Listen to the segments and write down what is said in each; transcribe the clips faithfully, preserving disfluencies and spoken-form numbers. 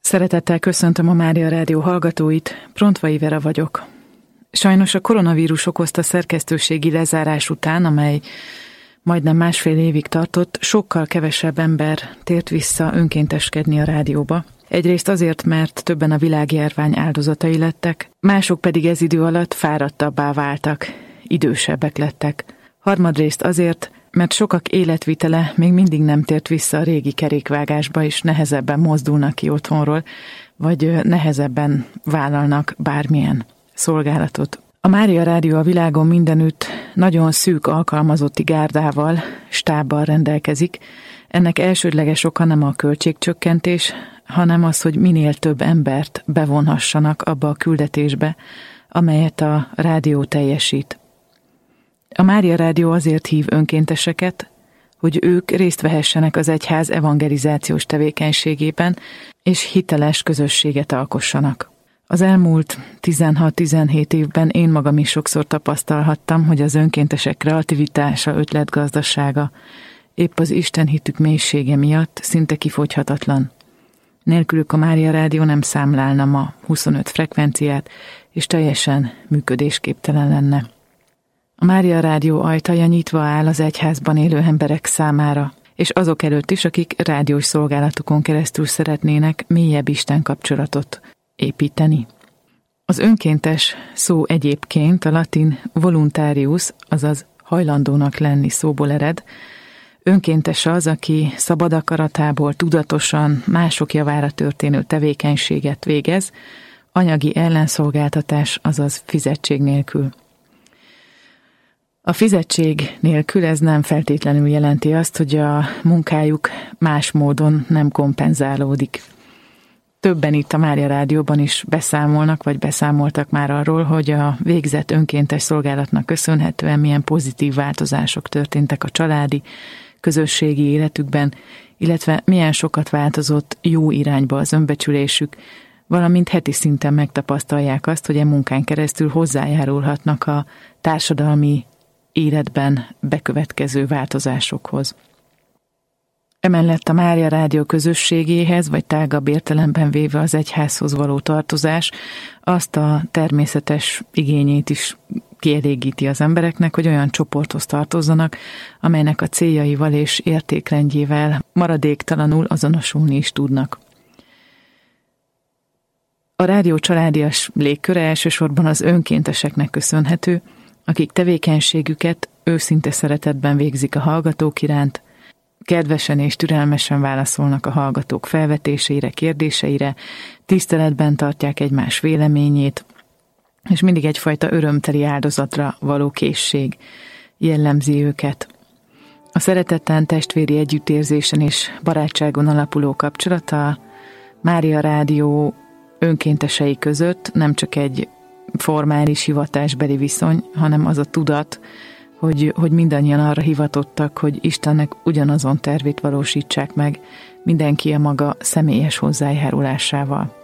Szeretettel köszöntöm a Mária Rádió hallgatóit, Prontvai Vera vagyok. Sajnos a koronavírus okozta szerkesztőségi lezárás után, amely majdnem másfél évig tartott, sokkal kevesebb ember tért vissza önkénteskedni a rádióba. Egyrészt azért, mert többen a világjárvány áldozatai lettek, mások pedig ez idő alatt fáradtabbá váltak, idősebbek lettek. Harmadrészt azért, mert sokak életvitele még mindig nem tért vissza a régi kerékvágásba, és nehezebben mozdulnak ki otthonról, vagy nehezebben vállalnak bármilyen szolgálatot. A Mária Rádió a világon mindenütt nagyon szűk alkalmazotti gárdával, stábbal rendelkezik. Ennek elsődleges oka nem a költségcsökkentés, hanem az, hogy minél több embert bevonhassanak abba a küldetésbe, amelyet a rádió teljesít. A Mária Rádió azért hív önkénteseket, hogy ők részt vehessenek az egyház evangelizációs tevékenységében, és hiteles közösséget alkossanak. Az elmúlt tizenhat-tizenhét évben én magam is sokszor tapasztalhattam, hogy az önkéntesek kreativitása, ötletgazdasága épp az istenhitük mélysége miatt szinte kifogyhatatlan. Nélkülük a Mária Rádió nem számlálna ma huszonöt frekvenciát, és teljesen működésképtelen lenne. A Mária Rádió ajtaja nyitva áll az egyházban élő emberek számára, és azok előtt is, akik rádiós szolgálatukon keresztül szeretnének mélyebb Isten kapcsolatot építeni. Az önkéntes szó egyébként a latin voluntarius, azaz hajlandónak lenni szóból ered. Önkéntes az, aki szabad akaratából tudatosan mások javára történő tevékenységet végez, anyagi ellenszolgáltatás, azaz fizetség nélkül. A fizetség nélkül ez nem feltétlenül jelenti azt, hogy a munkájuk más módon nem kompenzálódik. Többen itt a Mária Rádióban is beszámolnak, vagy beszámoltak már arról, hogy a végzett önkéntes szolgálatnak köszönhetően milyen pozitív változások történtek a családi, közösségi életükben, illetve milyen sokat változott jó irányba az önbecsülésük, valamint heti szinten megtapasztalják azt, hogy e munkán keresztül hozzájárulhatnak a társadalmi életben bekövetkező változásokhoz. Emellett a Mária Rádió közösségéhez, vagy tágabb értelemben véve az egyházhoz való tartozás azt a természetes igényét is kielégíti az embereknek, hogy olyan csoporthoz tartozzanak, amelynek a céljaival és értékrendjével maradéktalanul azonosulni is tudnak. A rádió családias légköre elsősorban az önkénteseknek köszönhető, akik tevékenységüket őszinte szeretetben végzik a hallgatók iránt, kedvesen és türelmesen válaszolnak a hallgatók felvetéseire, kérdéseire, tiszteletben tartják egymás véleményét, és mindig egyfajta örömteli áldozatra való készség jellemzi őket. A szeretetten, testvéri együttérzésen és barátságon alapuló kapcsolat a Mária Rádió önkéntesei között nem csak egy formális hivatásbeli viszony, hanem az a tudat, hogy, hogy mindannyian arra hivatottak, hogy Istennek ugyanazon tervét valósítsák meg, mindenki a maga személyes hozzájárulásával.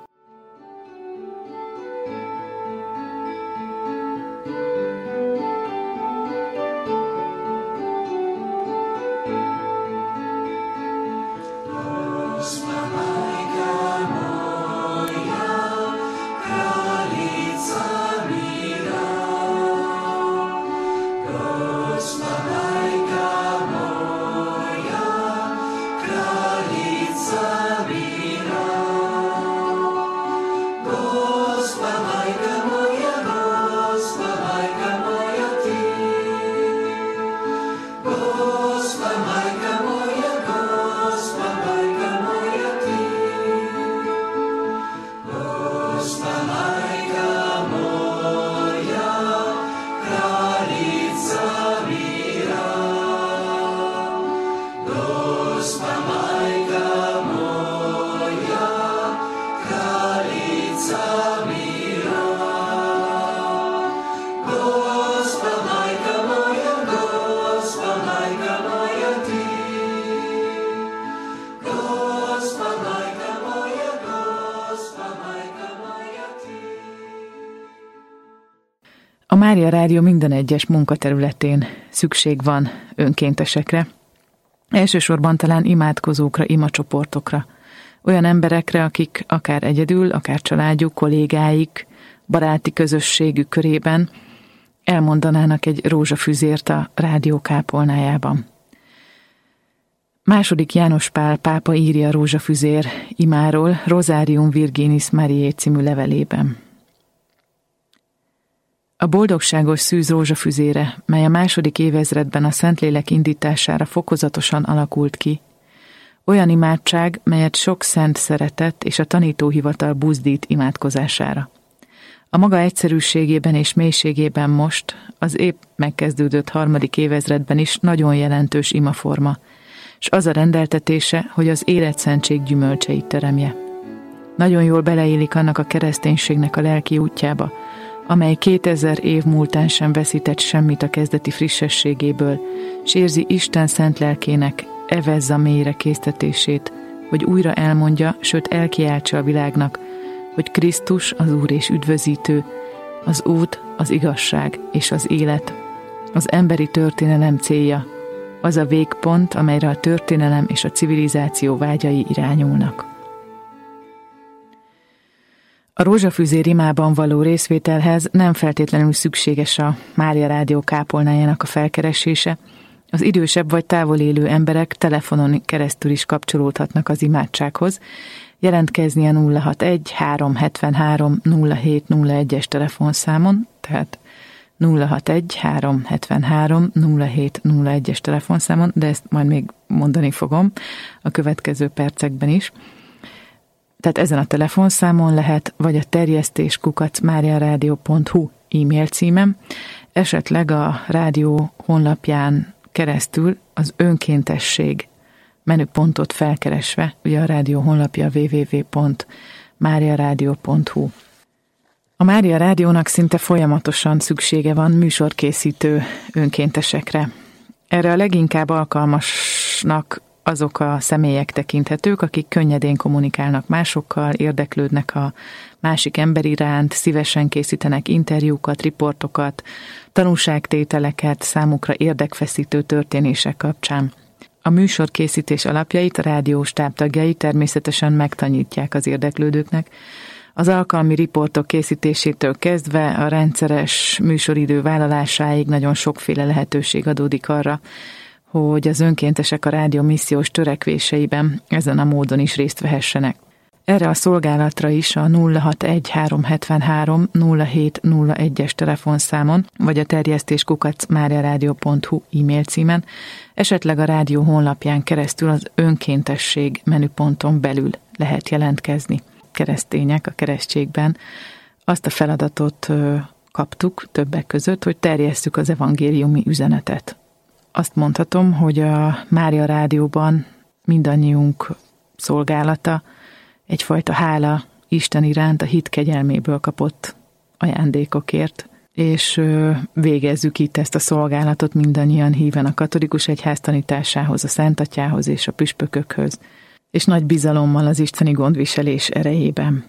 A Mária Rádió minden egyes munkaterületén szükség van önkéntesekre. Elsősorban talán imádkozókra, imacsoportokra, Olyan emberekre, akik akár egyedül, akár családjuk, kollégáik, baráti közösségük körében elmondanának egy rózsafüzért a rádió kápolnájában. Második János Pál pápa írja a rózsafüzér imáról Rosarium Virginis Mariae című levelében. A boldogságos szűz rózsafüzére, mely a második évezredben a Szentlélek indítására fokozatosan alakult ki, olyan imádság, melyet sok szent szeretett és a tanítóhivatal buzdít imádkozására. A maga egyszerűségében és mélységében most, az épp megkezdődött harmadik évezredben is nagyon jelentős imaforma, s az a rendeltetése, hogy az életszentség gyümölcseit teremje. Nagyon jól beleillik annak a kereszténységnek a lelki útjába, amely kétezer év múltán sem veszített semmit a kezdeti frissességéből, s érzi Isten szent lelkének evezza mélyre késztetését, hogy újra elmondja, sőt elkiáltsa a világnak, hogy Krisztus az Úr és üdvözítő, az út, az igazság és az élet, az emberi történelem célja, az a végpont, amelyre a történelem és a civilizáció vágyai irányulnak. A rózsafüzér imában való részvételhez nem feltétlenül szükséges a Mária Rádió kápolnájának a felkeresése, az idősebb vagy távol élő emberek telefonon keresztül is kapcsolódhatnak az imádsághoz, jelentkezni a nulla hatvanegy háromszázhetvenhárom nulla hét nulla egyes telefonszámon, tehát nulla hatvanegy háromszázhetvenhárom nulla hét nulla egyes telefonszámon, de ezt majd még mondani fogom a következő percekben is. Tehát ezen a telefonszámon lehet, vagy a terjesztés kukac mariaradio pont hu e-mail címem, esetleg a rádió honlapján keresztül az önkéntesség menüpontot felkeresve, ugye a rádió honlapja double-u double-u double-u pont mariaradio pont hu. A Mária Rádiónak szinte folyamatosan szüksége van műsorkészítő önkéntesekre. Erre a leginkább alkalmasnak azok a személyek tekinthetők, akik könnyedén kommunikálnak másokkal, érdeklődnek a másik ember iránt, szívesen készítenek interjúkat, riportokat, tanúságtételeket számukra érdekfeszítő történések kapcsán. A műsorkészítés alapjait a rádió stábtagjai természetesen megtanítják az érdeklődőknek, az alkalmi riportok készítésétől kezdve a rendszeres műsoridő vállalásáig nagyon sokféle lehetőség adódik arra, hogy az önkéntesek a rádió missziós törekvéseiben ezen a módon is részt vehessenek. Erre a szolgálatra is a nulla hatvanegy háromszázhetvenhárom nulla hét nulla egyes telefonszámon, vagy a terjesztés kukac mariaradio pont hu e-mail címen, esetleg a rádió honlapján keresztül az önkéntesség menüponton belül lehet jelentkezni. Keresztények a keresztségben azt a feladatot kaptuk többek között, hogy terjesszük az evangéliumi üzenetet. Azt mondhatom, hogy a Mária Rádióban mindannyiunk szolgálata egyfajta hála Isten iránt a hit kegyelméből kapott ajándékokért, és végezzük itt ezt a szolgálatot mindannyian híven a katolikus egyház tanításához, a Szent Atyához és a püspökökhöz, és nagy bizalommal az isteni gondviselés erejében.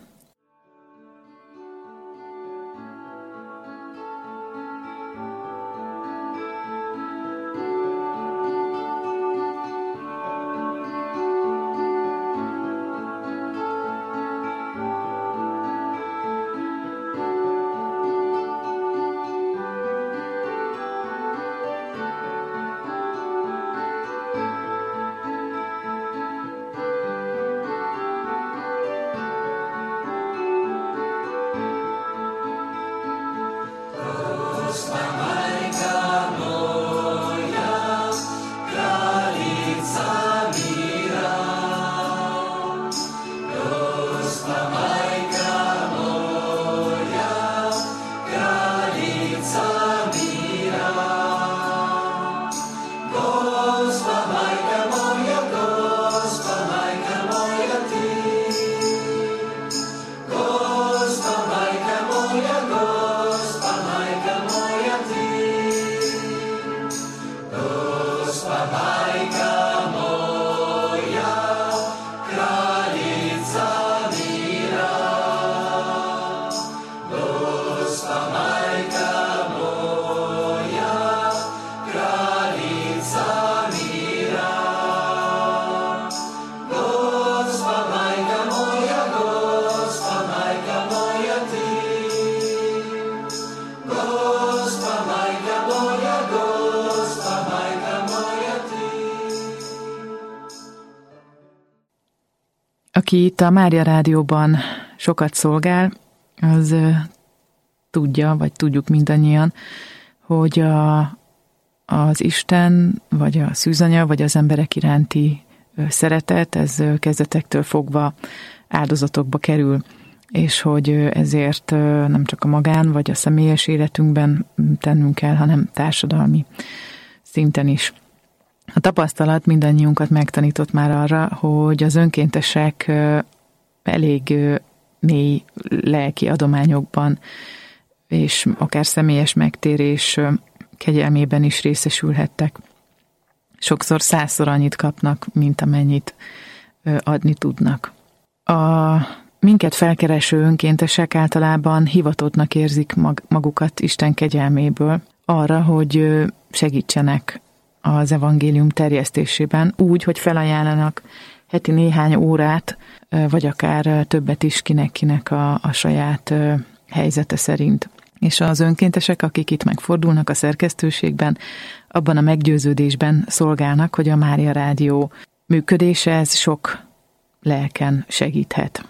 Aki itt a Mária Rádióban sokat szolgál, az tudja, vagy tudjuk mindannyian, hogy a, az Isten, vagy a szűzanya, vagy az emberek iránti szeretet, ez kezdetektől fogva áldozatokba kerül, és hogy ezért nem csak a magán, vagy a személyes életünkben tennünk kell, hanem társadalmi szinten is. A tapasztalat mindannyiunkat megtanított már arra, hogy az önkéntesek elég mély lelki adományokban, és akár személyes megtérés kegyelmében is részesülhettek. Sokszor százszor annyit kapnak, mint amennyit adni tudnak. A minket felkereső önkéntesek általában hivatottnak érzik magukat Isten kegyelméből arra, hogy segítsenek az evangélium terjesztésében úgy, hogy felajánlanak heti néhány órát, vagy akár többet is kinek-kinek a, a saját helyzete szerint. És az önkéntesek, akik itt megfordulnak a szerkesztőségben, abban a meggyőződésben szolgálnak, hogy a Mária Rádió működése ez sok lelken segíthet.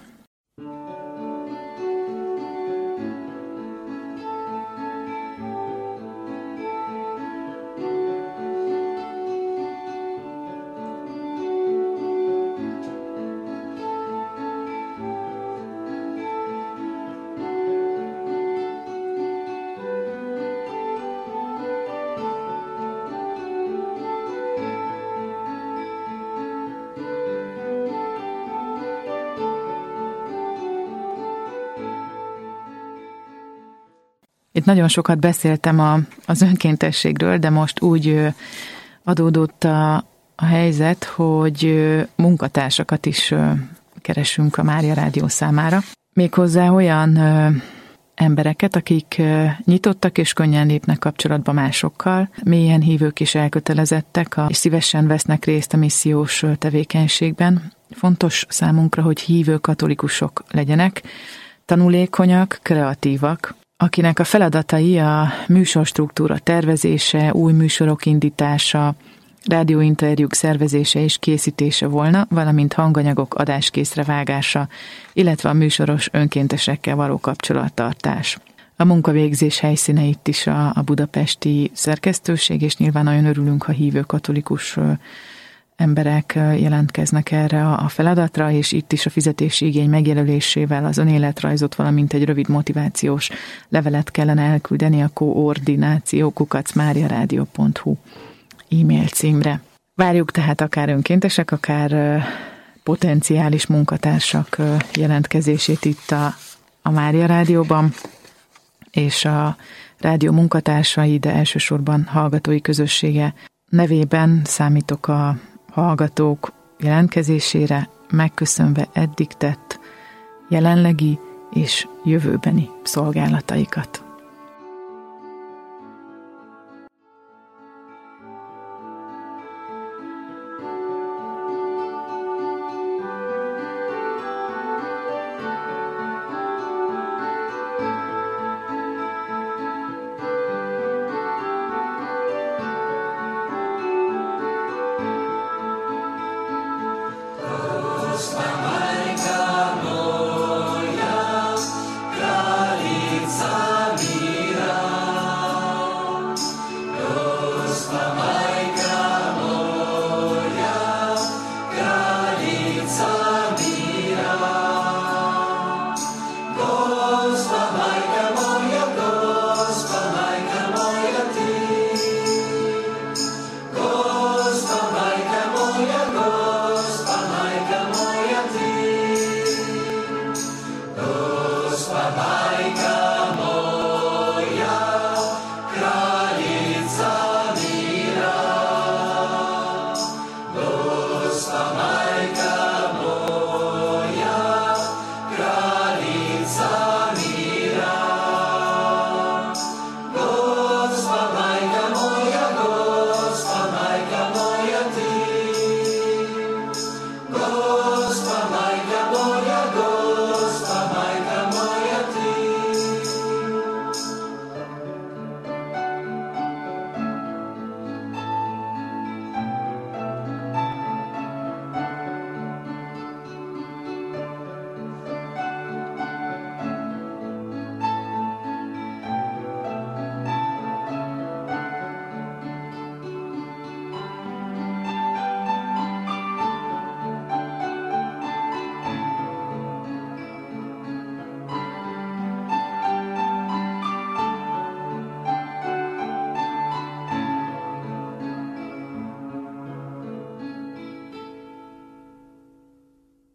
Itt nagyon sokat beszéltem a, az önkéntességről, de most úgy adódott a, a helyzet, hogy munkatársakat is keresünk a Mária Rádió számára. Méghozzá olyan embereket, akik nyitottak és könnyen lépnek kapcsolatba másokkal, mélyen hívők és elkötelezettek, és szívesen vesznek részt a missziós tevékenységben. Fontos számunkra, hogy hívő katolikusok legyenek, tanulékonyak, kreatívak, akinek a feladatai a műsorstruktúra tervezése, új műsorok indítása, rádióinterjúk szervezése és készítése volna, valamint hanganyagok adáskészre vágása, illetve a műsoros önkéntesekkel való kapcsolattartás. A munkavégzés helyszíne itt is a, a budapesti szerkesztőség, és nyilván nagyon örülünk, ha hívő katolikus emberek jelentkeznek erre a feladatra, és itt is a fizetési igény megjelölésével az önéletrajzot, valamint egy rövid motivációs levelet kellene elküldeni a koordináció kukac máriaradio pont hu e-mail címre. Várjuk tehát akár önkéntesek, akár potenciális munkatársak jelentkezését itt a, a Mária Rádióban, és a rádió munkatársai, de elsősorban hallgatói közössége nevében számítok a hallgatók jelentkezésére, megköszönve eddig tett jelenlegi és jövőbeni szolgálataikat.